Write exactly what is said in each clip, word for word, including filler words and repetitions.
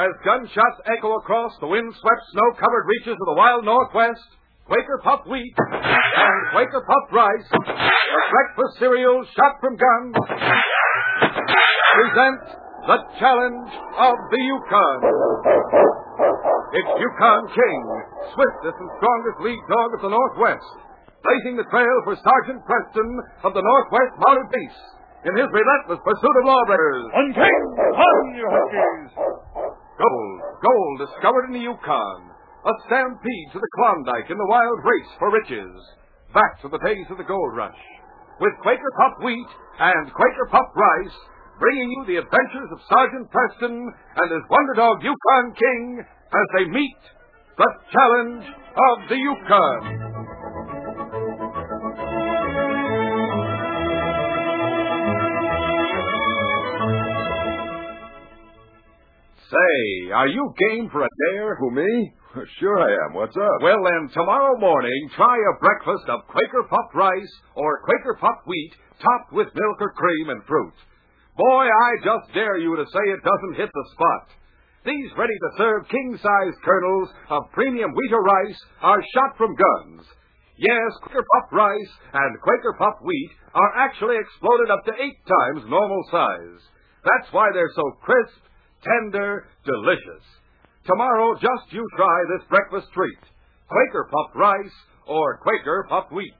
As gunshots echo across the wind-swept, snow-covered reaches of the wild Northwest, Quaker Puffed Wheat and Quaker Puffed Rice, the breakfast cereal shot from guns, present the challenge of the Yukon. It's Yukon King, swiftest and strongest lead dog of the Northwest, blazing the trail for Sergeant Preston of the Northwest Mounted Police in his relentless pursuit of lawbreakers. On King! On, you huskies! Gold, gold discovered in the Yukon. A stampede to the Klondike in the wild race for riches. Back to the days of the gold rush. With Quaker Puffed Wheat and Quaker Puffed Rice, bringing you the adventures of Sergeant Preston and his wonder dog Yukon King as they meet the challenge of the Yukon. Say, are you game for a dare? Who, me? Sure I am. What's up? Well, then, tomorrow morning, try a breakfast of Quaker Puffed Rice or Quaker Puffed Wheat topped with milk or cream and fruit. Boy, I just dare you to say it doesn't hit the spot. These ready-to-serve king-size kernels of premium wheat or rice are shot from guns. Yes, Quaker Puffed Rice and Quaker Puffed Wheat are actually exploded up to eight times normal size. That's why they're so crisp, tender, delicious. Tomorrow, just you try this breakfast treat. Quaker Puffed Rice or Quaker Puffed Wheat.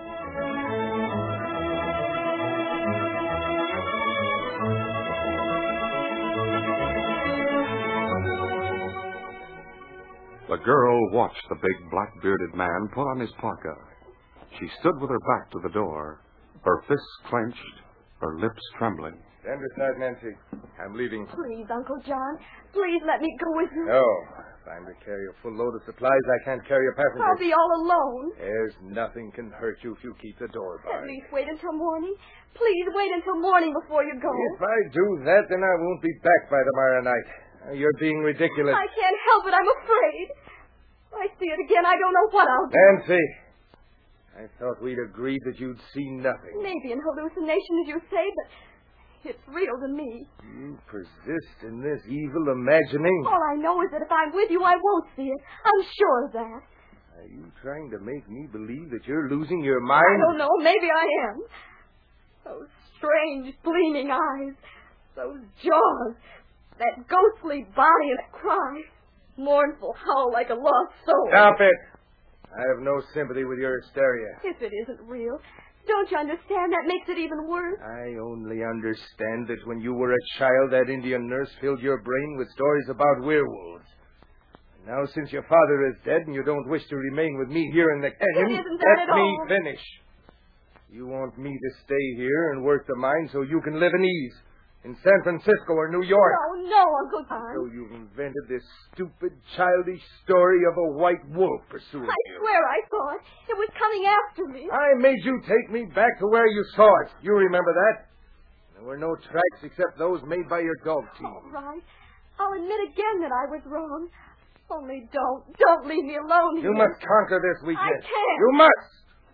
The girl watched the big black-bearded man put on his parka. She stood with her back to the door, her fists clenched, her lips trembling. Stand aside, Nancy. I'm leaving. Please, Uncle John. Please let me go with you. No. If I'm to carry a full load of supplies, I can't carry a passenger. I'll be all alone. There's nothing can hurt you if you keep the door barred. At least wait until morning. Please wait until morning before you go. If I do that, then I won't be back by tomorrow night. You're being ridiculous. I can't help it. I'm afraid. If I see it again, I don't know what I'll do. Nancy, I thought we'd agreed that you'd see nothing. Maybe an hallucination, as you say, but it's real to me. You persist in this evil imagining. All I know is that if I'm with you, I won't see it. I'm sure of that. Are you trying to make me believe that you're losing your mind? I don't know. Maybe I am. Those strange, gleaming eyes. Those jaws. That ghostly body and that cry. Mournful howl like a lost soul. Stop it. I have no sympathy with your hysteria. If it isn't real, don't you understand? That makes it even worse. I only understand that when you were a child, that Indian nurse filled your brain with stories about werewolves. And now, since your father is dead and you don't wish to remain with me here in the canyon, It isn't that let at me all. finish. You want me to stay here and work the mine so you can live in ease in San Francisco or New York. No, no, Uncle John. So you've invented this stupid, childish story of a white wolf pursuing I you. swear I saw it. It was coming after me. I made you take me back to where you saw it. You remember that? There were no tracks except those made by your dog team. All right. I'll admit again that I was wrong. Only don't, don't leave me alone here. You must conquer this weekend. I can't. You must.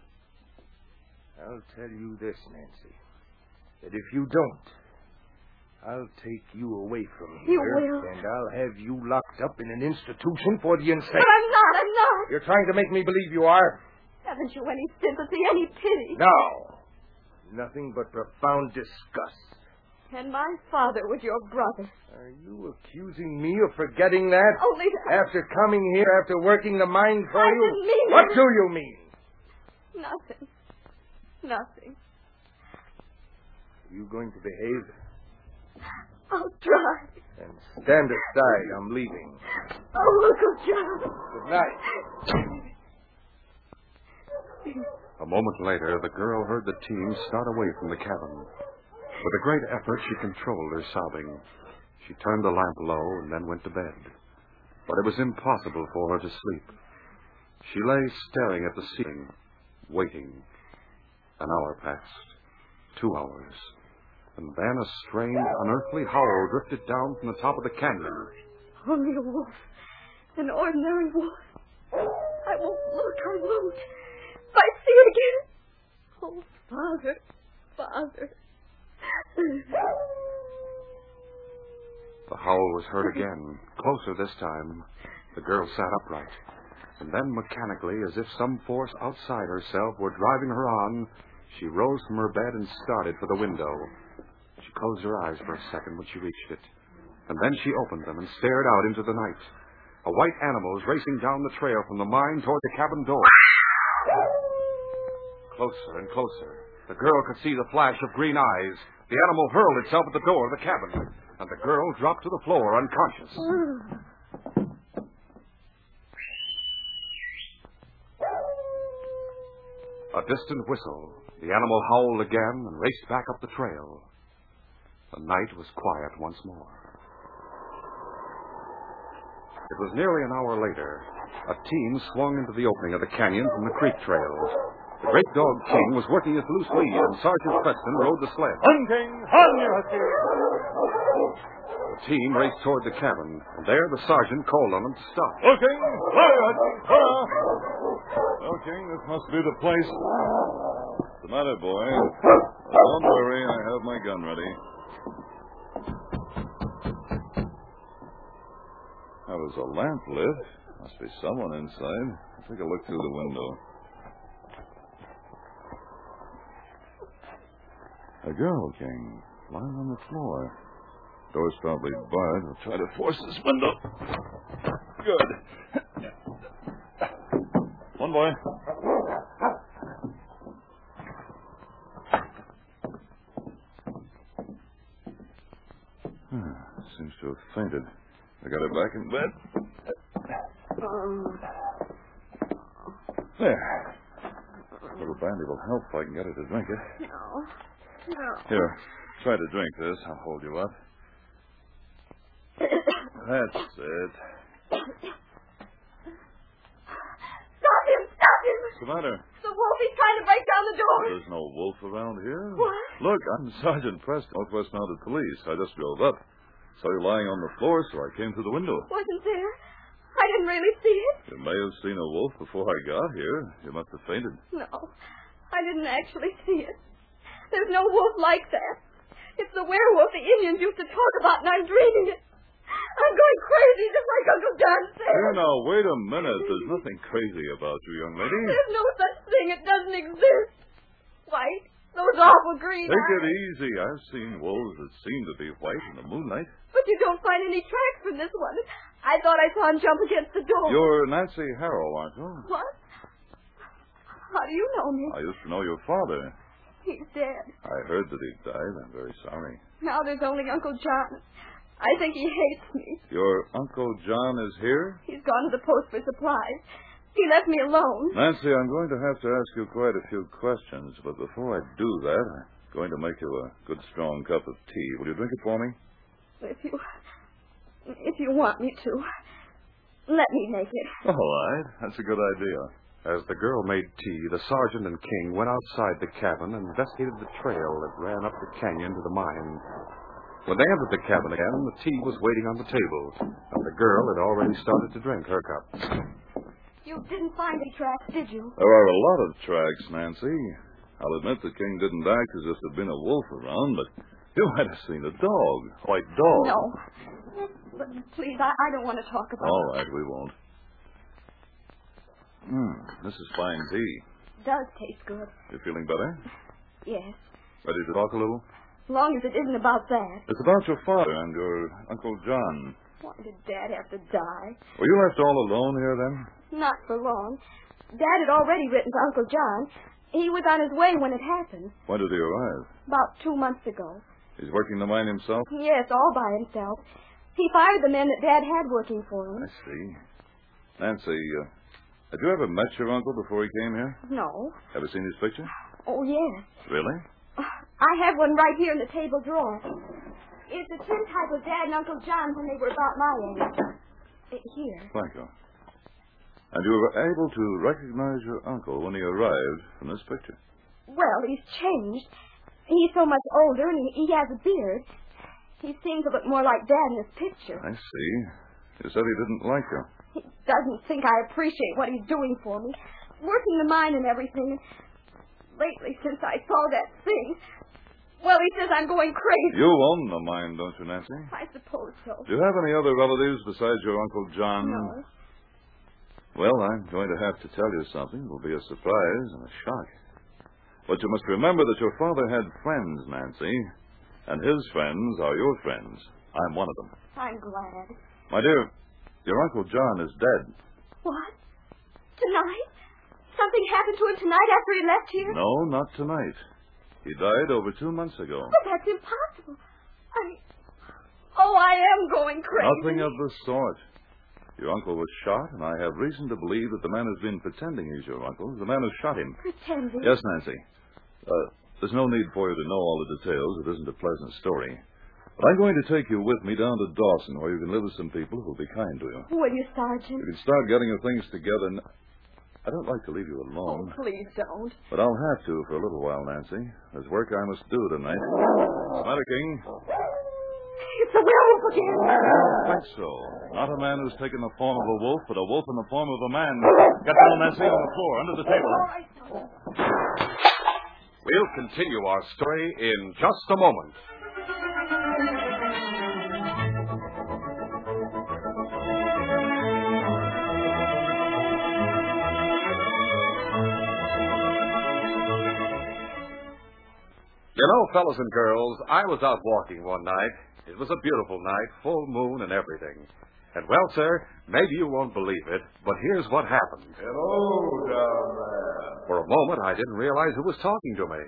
I'll tell you this, Nancy, that if you don't, I'll take you away from here. You will. And I'll have you locked up in an institution for the insane. But I'm not, I'm not. You're trying to make me believe you are? Haven't you any sympathy, any pity? No. Nothing but profound disgust. And my father was your brother. Are you accusing me of forgetting that? Only that... After coming here, after working the mine for I you? didn't mean What it. do you mean? Nothing. Nothing. Are you going to behave? I'll try. Then stand aside. I'm leaving. Oh, Uncle John. Good night. A moment later, the girl heard the team start away from the cabin. With a great effort, she controlled her sobbing. She turned the lamp low and then went to bed. But it was impossible for her to sleep. She lay staring at the ceiling, waiting. An hour passed. Two hours. And then a strange, unearthly howl drifted down from the top of the canyon. Only a wolf. An ordinary wolf. I won't look, I won't. If I see it again. Oh, Father, Father. The howl was heard again, closer this time. The girl sat upright. And then mechanically, as if some force outside herself were driving her on, she rose from her bed and started for the window. She closed her eyes for a second when she reached it. And then she opened them and stared out into the night. A white animal was racing down the trail from the mine toward the cabin door. Closer and closer. The girl could see the flash of green eyes. The animal hurled itself at the door of the cabin, and the girl dropped to the floor unconscious. A distant whistle. The animal howled again and raced back up the trail. The night was quiet once more. It was nearly an hour later. A team swung into the opening of the canyon from the creek trail. The great dog King was working his loose lead, and Sergeant Preston rode the sled. On, King! On, you husky! The team raced toward the cabin, and there the sergeant called on them to stop. Oh, King! Hi, husky! Oh, King, this must be the place. What's the matter, boy? Don't worry, I have my gun ready. That was a lamp lit. Must be someone inside. I'll take a look through the window. A girl, King, lying on the floor. Door's probably barred. I'll try to force this window. Good. One boy. Seems to have fainted. I got her back in bed. Um. There. A little brandy will help if I can get her to drink it. No. No. Here, try to drink this. I'll hold you up. That's it. Stop him! Stop him! What's the matter? The wolf, he's trying to break down the door. There's no wolf around here. What? Look, I'm Sergeant Preston, Northwest Mounted Police. I just drove up. Saw you lying on the floor, so I came through the window. Wasn't there? I didn't really see it. You may have seen a wolf before I got here. You must have fainted. No, I didn't actually see it. There's no wolf like that. It's the werewolf the Indians used to talk about, and I'm dreaming it. I'm going crazy, just like Uncle John said. Here now, wait a minute. There's nothing crazy about you, young lady. There's no such thing. It doesn't exist. White, those awful green Take eyes. it easy. I've seen wolves that seem to be white in the moonlight. But you don't find any tracks from this one. I thought I saw him jump against the door. You're Nancy Harrell, aren't you? What? How do you know me? I used to know your father. He's dead. I heard that he died. I'm very sorry. Now there's only Uncle John. I think he hates me. Your Uncle John is here? He's gone to the post for supplies. He left me alone. Nancy, I'm going to have to ask you quite a few questions, but before I do that, I'm going to make you a good strong cup of tea. Will you drink it for me? If you... If you want me to, let me make it. All right. That's a good idea. As the girl made tea, the sergeant and King went outside the cabin and investigated the trail that ran up the canyon to the mine. When they entered the cabin again, the tea was waiting on the table, and the girl had already started to drink her cup. You didn't find any tracks, did you? There are a lot of tracks, Nancy. I'll admit the King didn't act as if there'd been a wolf around, but you might have seen a dog. A white dog. No. But please, I, I don't want to talk about All it. right, we won't. Hmm, this is fine tea. It does taste good. You feeling better? Yes. Ready to talk a little? As long as it isn't about that. It's about your father and your Uncle John. Why did Dad have to die? Were you left all alone here then? Not for long. Dad had already written to Uncle John. He was on his way when it happened. When did he arrive? About two months ago. He's working the mine himself? Yes, all by himself. He fired the men that Dad had working for him. I see. Nancy, uh, had you ever met your uncle before he came here? No. Ever seen his picture? Oh, yes. Really? I have one right here in the table drawer. It's a tintype of Dad and Uncle John when they were about my age. Uh, Here. Thank you. And you were able to recognize your uncle when he arrived from this picture? Well, he's changed. He's so much older, and he, he has a beard. He seems to look more like Dad in this picture. I see. You said he didn't like you. He doesn't think I appreciate what he's doing for me. Working the mine and everything. Lately, since I saw that thing, well, he says I'm going crazy. You own the mine, don't you, Nancy? I suppose so. Do you have any other relatives besides your Uncle John? No. Well, I'm going to have to tell you something. It will be a surprise and a shock. But you must remember that your father had friends, Nancy. And his friends are your friends. I'm one of them. I'm glad. My dear, your Uncle John is dead. What? Tonight? Something happened to him tonight after he left here? No, not tonight. He died over two months ago. But that's impossible. I... Oh, I am going crazy. Nothing of the sort. Your uncle was shot, and I have reason to believe that the man has been pretending he's your uncle. The man who shot him. Pretending? Yes, Nancy. Uh, there's no need for you to know all the details. It isn't a pleasant story. But I'm going to take you with me down to Dawson, where you can live with some people who will be kind to you. Will you, Sergeant? You can start getting your things together. And I don't like to leave you alone. Oh, please don't. But I'll have to for a little while, Nancy. There's work I must do tonight. Commander King. It's a werewolf again. I don't think so. Not a man who's taken the form of a wolf, but a wolf in the form of a man. Get down, Nancy, on the floor, under the table. All right, Sergeant. We'll continue our story in just a moment. You know, fellas and girls, I was out walking one night. It was a beautiful night, full moon and everything. And, well, sir, maybe you won't believe it, but here's what happened. Hello, down there. For a moment, I didn't realize who was talking to me.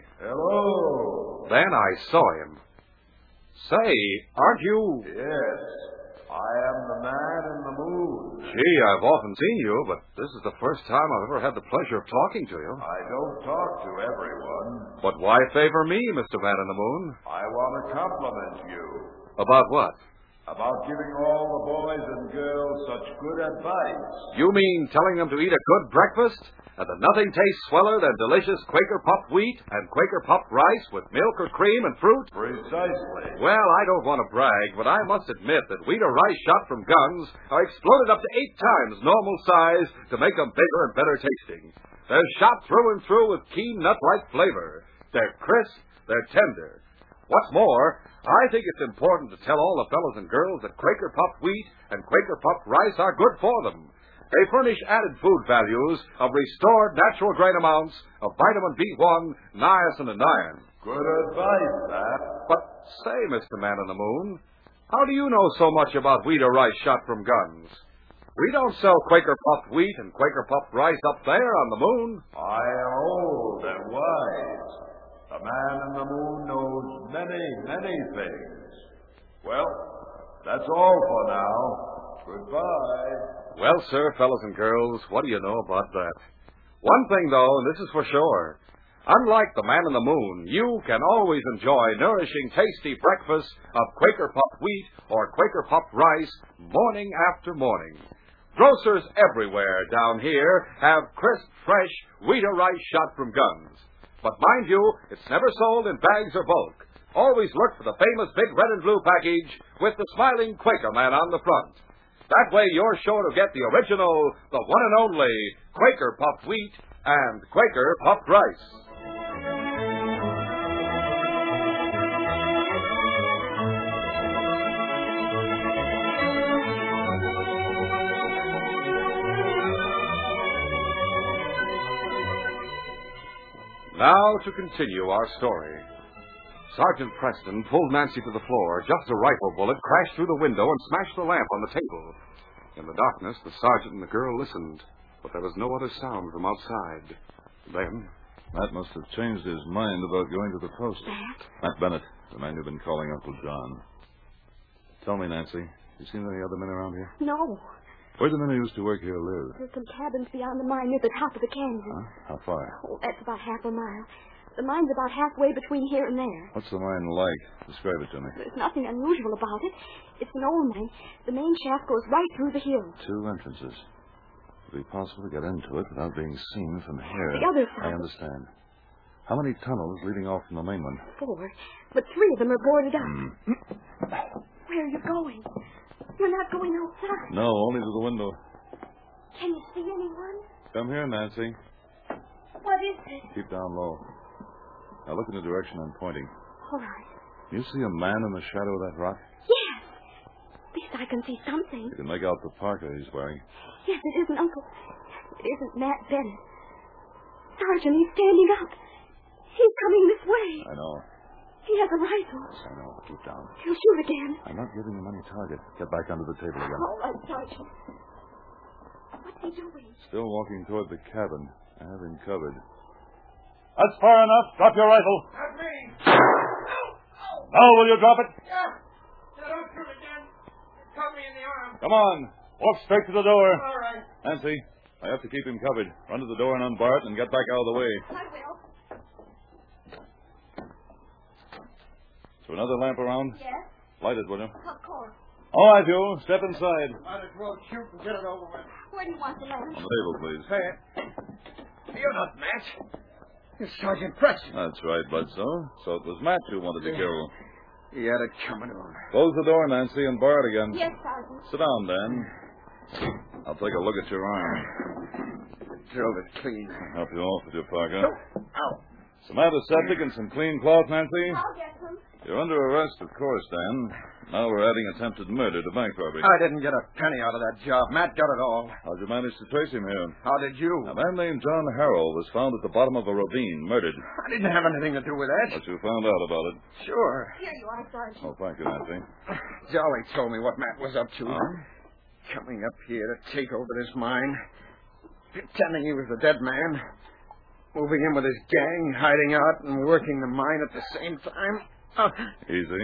Hello. Then I saw him. Say, aren't you... Yes, I am the man in the moon. Gee, I've often seen you, but this is the first time I've ever had the pleasure of talking to you. I don't talk to everyone. But why favor me, Mister Man in the Moon? I want to compliment you About what? about giving all the boys and girls such good advice. You mean telling them to eat a good breakfast? And that nothing tastes sweller than delicious Quaker puffed wheat and Quaker puffed rice with milk or cream and fruit? Precisely. Well, I don't want to brag, but I must admit that wheat or rice shot from guns are exploded up to eight times normal size to make them bigger and better tasting. They're shot through and through with keen nut-like flavor. They're crisp, they're tender. What's more, I think it's important to tell all the fellows and girls that Quaker puffed wheat and Quaker puffed rice are good for them. They furnish added food values of restored natural grain amounts of vitamin B one, niacin, and iron. Good advice, that. But say, Mister Man in the Moon, how do you know so much about wheat or rice shot from guns? We don't sell Quaker puffed wheat and Quaker puffed rice up there on the moon. I am old and wise. The man in the moon knows many, many things. Well, that's all for now. Goodbye. Well, sir, fellows and girls, what do you know about that? One thing, though, and this is for sure. Unlike the man in the moon, you can always enjoy nourishing, tasty breakfasts of Quaker puffed wheat or Quaker puffed rice morning after morning. Grocers everywhere down here have crisp, fresh wheat or rice shot from guns. But mind you, it's never sold in bags or bulk. Always look for the famous big red and blue package with the smiling Quaker man on the front. That way you're sure to get the original, the one and only Quaker puffed wheat and Quaker puffed rice. Now to continue our story. Sergeant Preston pulled Nancy to the floor. Just a rifle bullet crashed through the window and smashed the lamp on the table. In the darkness, the sergeant and the girl listened, but there was no other sound from outside. Then... Matt must have changed his mind about going to the post. Matt? Matt Bennett, the man you've been calling Uncle John. Tell me, Nancy, you seen any other men around here? No. Where do the men who used to work here live? There's some cabins beyond the mine near the top of the canyon. Huh? How far? Oh, that's about half a mile. The mine's about halfway between here and there. What's the mine like? Describe it to me. There's nothing unusual about it. It's an old mine. The main shaft goes right through the hill. Two entrances. Would it be possible to get into it without being seen from here? The other side. I understand. How many tunnels leading off from the main one? Four. But three of them are boarded up. Hmm. Where are you going? You're not going outside. No, only to the window. Can you see anyone? Come here, Nancy. What is it? Keep down low. Now look in the direction I'm pointing. All right. You see a man in the shadow of that rock? Yes. At least I can see something. You can make out the parka he's wearing. Yes, it isn't Uncle. It isn't Matt Bennett. Sergeant, he's standing up. He's coming this way. I know. He has a rifle. Yes, I know. Keep down. He'll shoot again. I'm not giving him any target. Get back under the table again. All right, Sergeant. What's he doing? Still walking toward the cabin. I have him covered. That's far enough. Drop your rifle. Not me. Now will you drop it? Yeah. Yeah, don't shoot again. Cut me in the arm. Come on. Walk straight to the door. All right. Nancy, I have to keep him covered. Run to the door and unbar it and get back out of the way. I will. Is there another lamp around? Yes, Light it, will you? of course. All right, you. Step inside. Might as well shoot and get it over with. Where do you want the lamp? On the table, please. Say it. You're not Matt. You're Sergeant Preston. That's right, Bledsoe. So it was Matt you wanted to kill. He had it coming on. Close the door, Nancy, and bar it again. Yes, Sergeant. Sit down, Dan. I'll take a look at your arm. Drove it clean. Help you off with your parka. Ow. Some antiseptic and some clean cloth, Nancy. I'll get them. You're under arrest, of course, Dan. Now we're adding attempted murder to bank robbery. I didn't get a penny out of that job. Matt got it all. How'd you manage to trace him here? How did you? A man named John Harrell was found at the bottom of a ravine, murdered. I didn't have anything to do with that. What you found out about it? Sure. Here you are, Sergeant. Oh, thank you, Nancy. Jolly told me what Matt was up to. Huh? Coming up here to take over this mine. Pretending he was a dead man. Moving in with his gang, hiding out and working the mine at the same time. Oh. Easy.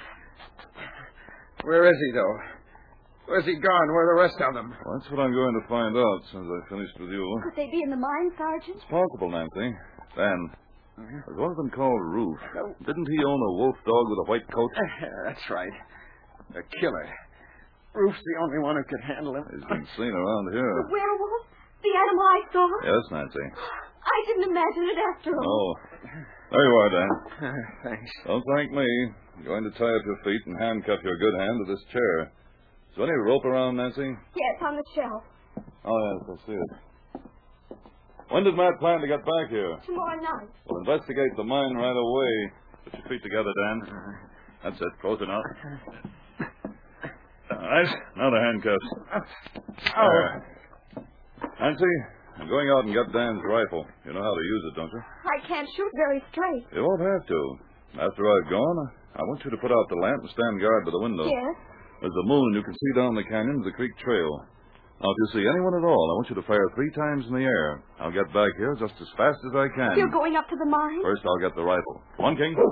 Where is he, though? Where's he gone? Where are the rest of them? Well, that's what I'm going to find out as soon as I finished with you. Could they be in the mine, Sergeant? It's possible, Nancy. Dan, there's one of them called Roof. Didn't he own a wolf dog with a white coat? That's right. A killer. Roof's the only one who could handle him. He's been seen around here. The werewolf? The animal I saw? Yes, Nancy. I didn't imagine it after all. Oh. There you are, Dan. Thanks. Don't thank me. I'm going to tie up your feet and handcuff your good hand to this chair. Is there any rope around, Nancy? Yes, on the shelf. Oh, yes, I see it. When did Matt plan to get back here? Tomorrow night. Well, investigate the mine right away. Put your feet together, Dan. That's it. Close enough. All right. Now the handcuffs. Oh. There. Nancy, I'm going out and get Dan's rifle. You know how to use it, don't you? I can't shoot very straight. You won't have to. After I've gone, I want you to put out the lamp and stand guard by the window. Yes? There's the moon. You can see down the canyon to the creek trail. Now, if you see anyone at all, I want you to fire three times in the air. I'll get back here just as fast as I can. You're going up to the mine? First, I'll get the rifle. Come on, King.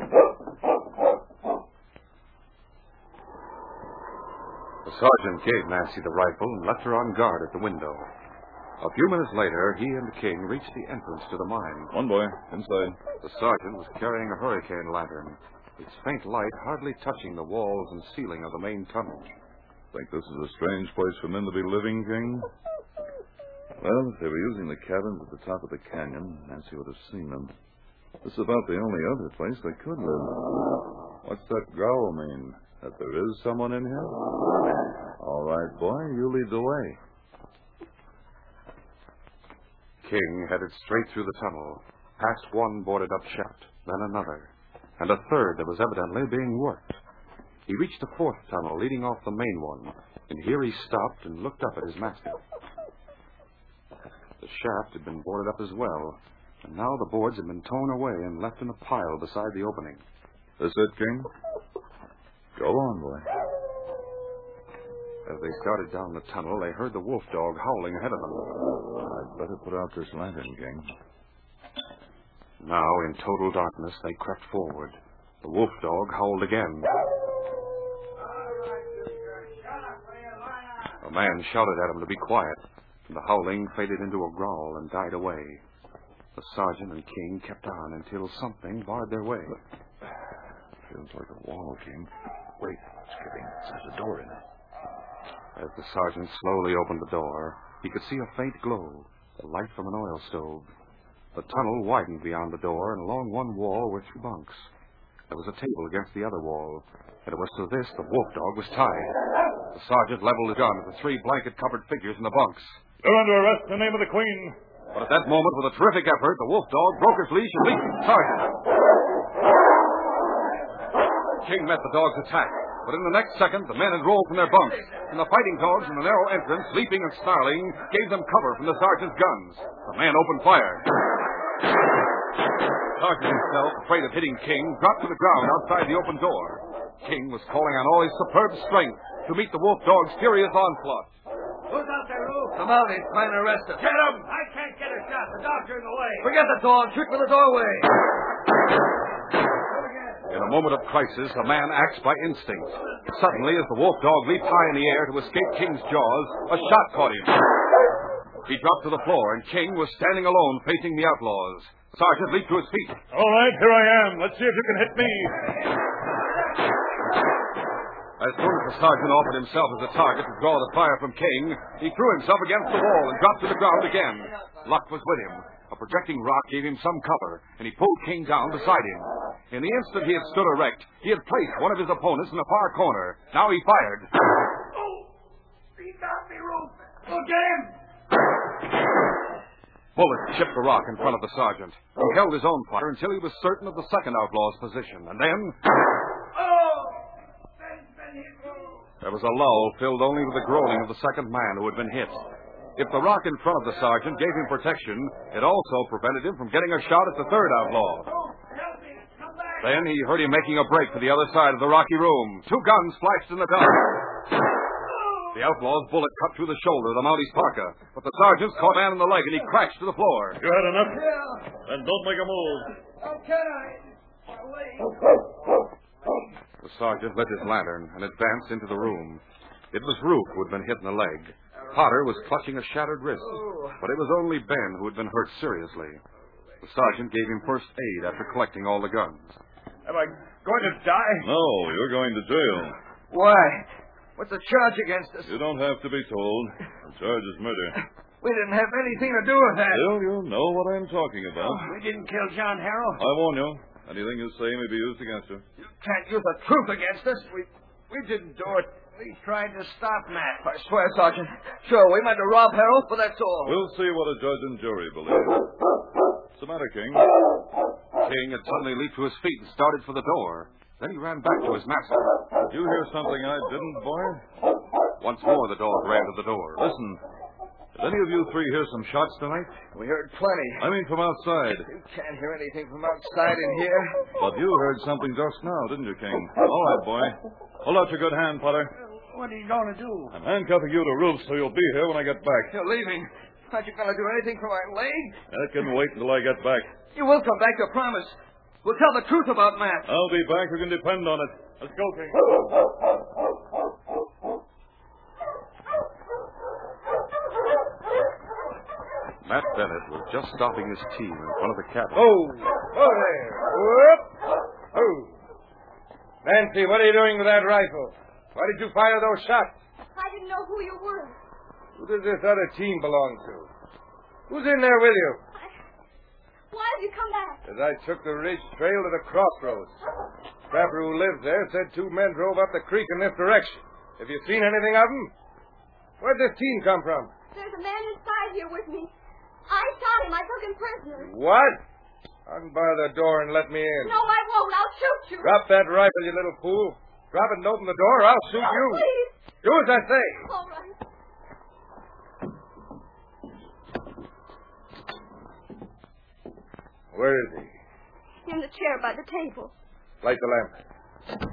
The sergeant gave Nancy the rifle and left her on guard at the window. A few minutes later, he and King reached the entrance to the mine. One boy, inside. The sergeant was carrying a hurricane lantern, its faint light hardly touching the walls and ceiling of the main tunnel. Think this is a strange place for men to be living, King? Well, if they were using the cabins at the top of the canyon, Nancy would have seen them. This is about the only other place they could live. What's that growl mean? That there is someone in here? All right, boy, you lead the way. King headed straight through the tunnel, past one boarded-up shaft, then another, and a third that was evidently being worked. He reached the fourth tunnel leading off the main one, and here he stopped and looked up at his master. The shaft had been boarded up as well, and now the boards had been torn away and left in a pile beside the opening. This it, King? Go on, boy. As they started down the tunnel, they heard the wolf dog howling ahead of them. I'd better put out this lantern, King. Now, in total darkness, they crept forward. The wolf dog howled again. A man shouted at him to be quiet, and the howling faded into a growl and died away. The sergeant and King kept on until something barred their way. Feels like a wall, King. Wait, it's giving. There's a door in it. As the sergeant slowly opened the door, he could see a faint glow, the light from an oil stove. The tunnel widened beyond the door, and along one wall were two bunks. There was a table against the other wall, and it was to this the wolf dog was tied. The sergeant leveled his gun at the three blanket-covered figures in the bunks. You're under arrest in the name of the Queen. But at that moment, with a terrific effort, the wolf dog broke his leash and leaped at the sergeant. King met the dog's attack, but in the next second, the men had rolled from their bunks, and the fighting dogs in the narrow entrance, leaping and snarling, gave them cover from the sergeant's guns. The men opened fire. The sergeant himself, afraid of hitting King, dropped to the ground outside the open door. King was calling on all his superb strength to meet the wolf dog's furious onslaught. Who's out there, Roof? The Mounties trying to arrest us. Get him! I can't get a shot. The dogs are in the way. Forget the dog. Shoot for the doorway. In a moment of crisis, a man acts by instinct. Suddenly, as the wolf dog leaped high in the air to escape King's jaws, a shot caught him. He dropped to the floor, and King was standing alone facing the outlaws. Sergeant leaped to his feet. All right, here I am. Let's see if you can hit me. As soon as the sergeant offered himself as a target to draw the fire from King, he threw himself against the wall and dropped to the ground again. Luck was with him. A projecting rock gave him some cover, and he pulled King down beside him. In the instant he had stood erect, he had placed one of his opponents in the far corner. Now he fired. Oh! He got me, Roof. Look at him! Bullets chipped the rock in front of the sergeant. He held his own fire until he was certain of the second outlaw's position, and then... Oh! Ben's been hit, Roof. There was a lull filled only with the groaning of the second man who had been hit. If the rock in front of the sergeant gave him protection, it also prevented him from getting a shot at the third outlaw. Help me. Come back. Then he heard him making a break for the other side of the rocky room. Two guns flashed in the dark. The outlaw's bullet cut through the shoulder of the Mountie's parka, but the sergeant's caught a man in the leg, and he crashed to the floor. You had enough? Yeah. Then don't make a move. Okay. Wait. The sergeant lit his lantern and advanced into the room. It was Roof who had been hit in the leg. Potter was clutching a shattered wrist, but it was only Ben who had been hurt seriously. The sergeant gave him first aid after collecting all the guns. Am I going to die? No, you're going to jail. Why? What's the charge against us? You don't have to be told. The charge is murder. We didn't have anything to do with that. Still, you know what I'm talking about. We didn't kill John Harrell. I warn you. Anything you say may be used against you. You can't use the truth against us. We we didn't do it. We tried to stop Matt. I swear, Sergeant. Sure, we meant to rob Harold, but that's all. We'll see what a judge and jury believe. What's the matter, King? King had suddenly leaped to his feet and started for the door. Then he ran back to his master. Did you hear something I didn't, boy? Once more the dog ran to the door. Listen. Did any of you three hear some shots tonight? We heard plenty. I mean from outside. You can't hear anything from outside in here. But you heard something just now, didn't you, King? All right, boy. Hold out your good hand, Potter. What are you going to do? I'm handcuffing you to Roof so you'll be here when I get back. You're leaving. Aren't you going to do anything for my leg? That can wait until I get back. You will come back, you promise. We'll tell the truth about Matt. I'll be back. You can depend on it. Let's go, King. Matt Bennett was just stopping his team in front of the cabin. Oh, oh there. Whoop. Oh. Nancy, what are you doing with that rifle? Why did you fire those shots? I didn't know who you were. Who does this other team belong to? Who's in there with you? I... Why have you come back? As I took the ridge trail to the crossroads. Trapper who lives there said two men drove up the creek in this direction. Have you seen anything of them? Where'd this team come from? There's a man inside here with me. I shot him. I took him prisoner. What? Unbar the door and let me in. No, I won't. I'll shoot you. Drop that rifle, you little fool. Drop it and open the door, or I'll shoot Oh, you. please. Do as I say. All right. Where is he? In the chair by the table. Light the lamp.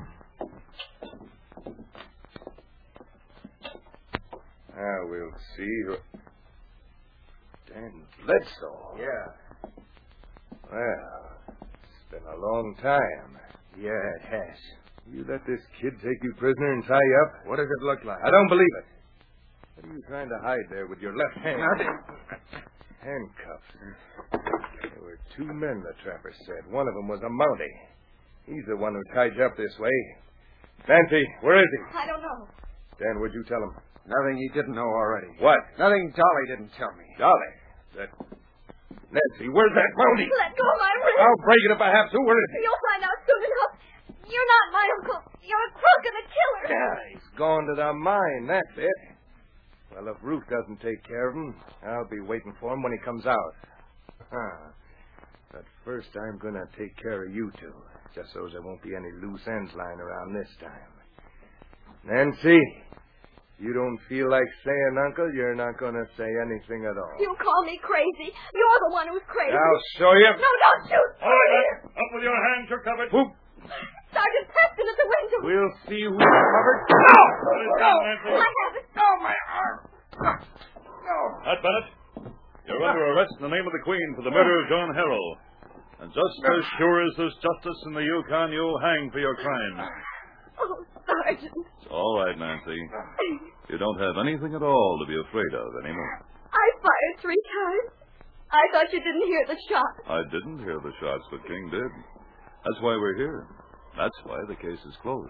Now we'll see. who- Dan Bledsoe. Yeah. Well, it's been a long time. Yeah, it has. You let this kid take you prisoner and tie you up? What does it look like? I don't believe it. What are you trying to hide there with your left hand? Nothing. Handcuffs. There were two men, the trapper said. One of them was a Mountie. He's the one who tied you up this way. Nancy, where is he? I don't know. Dan, what'd you tell him? Nothing he didn't know already. What? Nothing Dolly didn't tell me. Dolly. That... Nancy, where's that Mountie? Let go of my wrist. I'll break it if I have to. Where is he? You'll find out soon enough. You're not my uncle. You're a crook and a killer. Yeah, he's gone to the mine. That's it. Well, if Ruth doesn't take care of him, I'll be waiting for him when he comes out. Huh. But first, I'm going to take care of you two. Just so there won't be any loose ends lying around this time. Nancy, you don't feel like saying uncle, you're not going to say anything at all. You call me crazy. You're the one who's crazy. I'll show you. No, don't shoot. All right, up with your hands. You're covered. Whoop. Sergeant Preston at the window. We'll see who's covered. No! What is that, Nancy? I have it. No, my arm. No. That, Bennett. You're under arrest in the name of the Queen for the murder of John Harrell. And just as sure as there's justice in the Yukon, you'll hang for your crimes. Oh, Sergeant. It's all right, Nancy. You don't have anything at all to be afraid of anymore. I fired three times. I thought you didn't hear the shot. I didn't hear the shots, but King did. That's why we're here. That's why the case is closed.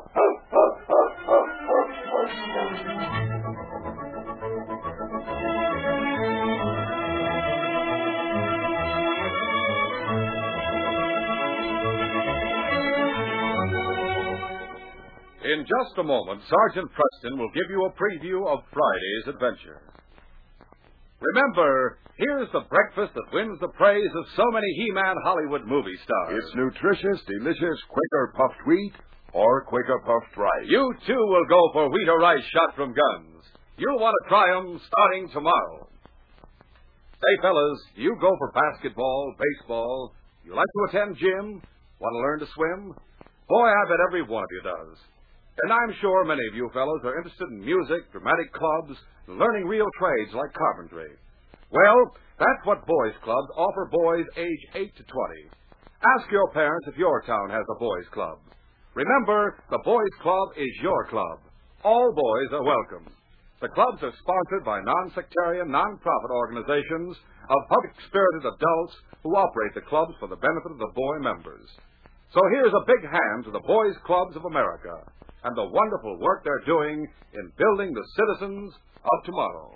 In just a moment, Sergeant Preston will give you a preview of Friday's adventure. Remember, here's the breakfast that wins the praise of so many He-Man Hollywood movie stars. It's nutritious, delicious Quaker puffed wheat or Quaker puffed rice. You, too, will go for wheat or rice shot from guns. You'll want to try 'em starting tomorrow. Say, fellas, you go for basketball, baseball. You like to attend gym? Want to learn to swim? Boy, I bet every one of you does. And I'm sure many of you fellows are interested in music, dramatic clubs, and learning real trades like carpentry. Well, that's what boys' clubs offer boys age eight to twenty. Ask your parents if your town has a boys' club. Remember, the boys' club is your club. All boys are welcome. The clubs are sponsored by non-sectarian, non-profit organizations of public-spirited adults who operate the clubs for the benefit of the boy members. So here's a big hand to the Boys' Clubs of America and the wonderful work they're doing in building the citizens of tomorrow.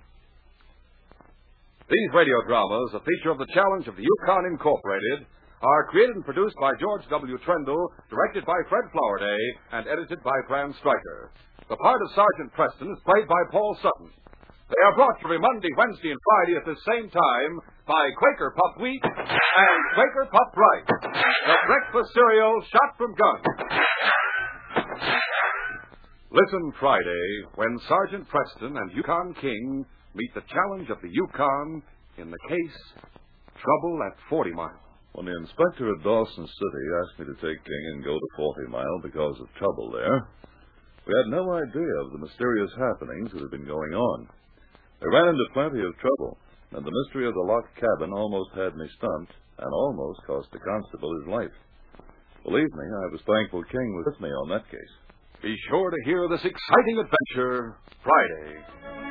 These radio dramas, a feature of the Challenge of the Yukon Incorporated, are created and produced by George W. Trendle, directed by Fred Flowerday, and edited by Fran Stryker. The part of Sergeant Preston is played by Paul Sutton. They are brought to you every Monday, Wednesday, and Friday at the same time by Quaker Puffed Wheat and Quaker Puffed Rice, the breakfast cereal shot from guns. Listen Friday when Sergeant Preston and Yukon King meet the challenge of the Yukon in the case Trouble at Forty Mile. When the inspector at Dawson City asked me to take King and go to Forty Mile because of trouble there, we had no idea of the mysterious happenings that had been going on. We ran into plenty of trouble, and the mystery of the locked cabin almost had me stumped and almost cost the constable his life. Believe me, I was thankful King was with me on that case. Be sure to hear this exciting adventure Friday.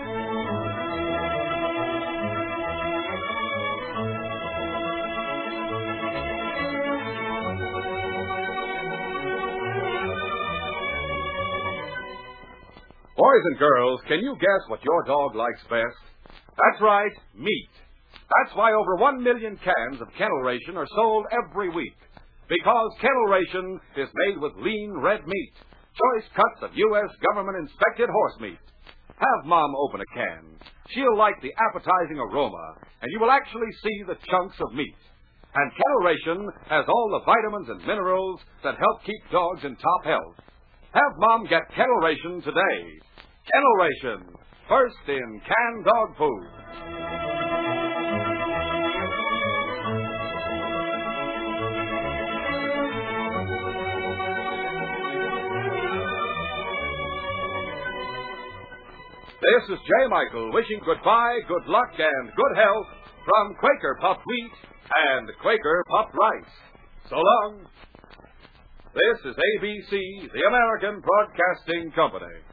Boys and girls, can you guess what your dog likes best? That's right, meat. That's why over one million cans of Kennel Ration are sold every week. Because Kennel Ration is made with lean red meat, choice cuts of U S government-inspected horse meat. Have Mom open a can. She'll like the appetizing aroma, and you will actually see the chunks of meat. And Kennel Ration has all the vitamins and minerals that help keep dogs in top health. Have Mom get Kennel Ration today. Kennel Ration, first in canned dog food. This is J. Michael wishing goodbye, good luck, and good health from Quaker Puffed Wheat and Quaker Puffed Rice. So long. This is A B C, the American Broadcasting Company.